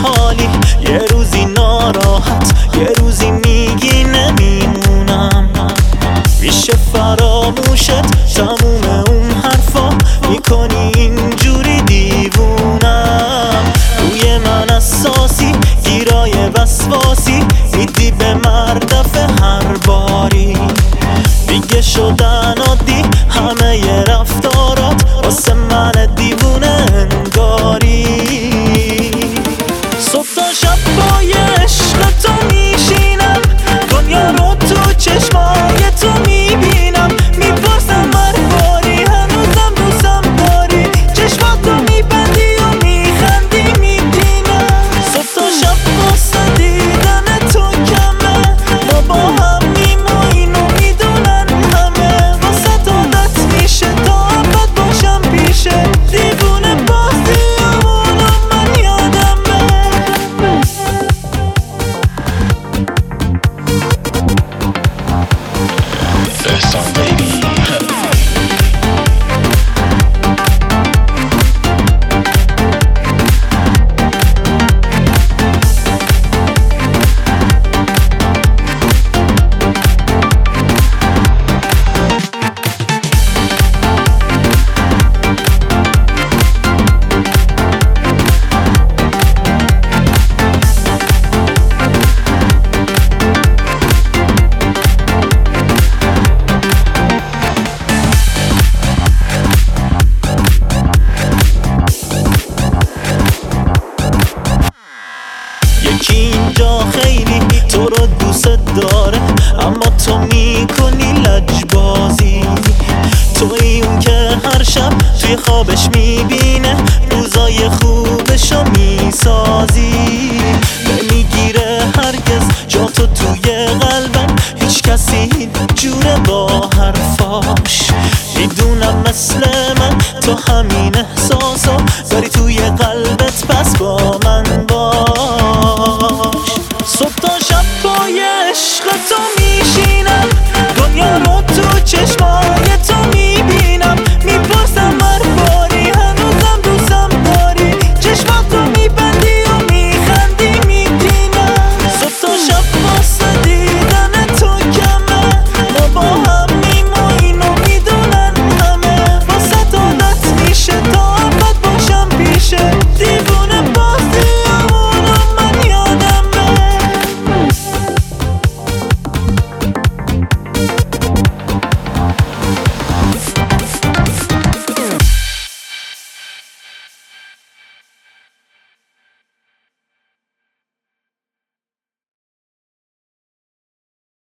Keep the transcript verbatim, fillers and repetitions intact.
خوشحالی، یه روزی ناراحت، یه روزی میگی نمیمونم. میشه فراموشت تموم اون حرفا، میکنی اینجوری دیوونم. روی من اساسی، گیرای وسواسی، میدی به مردف هر باری. دیگه شدن عادی همه ی رفتارات، واسه من دیوونه انگاری. صبح تا شب با عشق تو میشینم، دنیا رو تو چشمای تو میبینم. میپرسم هر باری هنوزم دوستم داری، چشماتو میبندی و میخندی میبینم. صبح تا شب واسه دیدن تو کمه، ما با هم میم و اینو میدونن همه. واسه عادت میشه تا ابد باشم پیشه، دیوونه بازی همونو من یادمه. First time baby. یکی اینجا خیلی تو رو دوست داره، اما تو میکنی لجبازی. توی اون که هر شب توی خوابش میبینه روزای خوبشو میسازی. نمیگیره هرگز جا تو توی قلبم، هیچ کسی جوره با حرفاش. میدونم مثل من تو همین احساسو داری توی قلب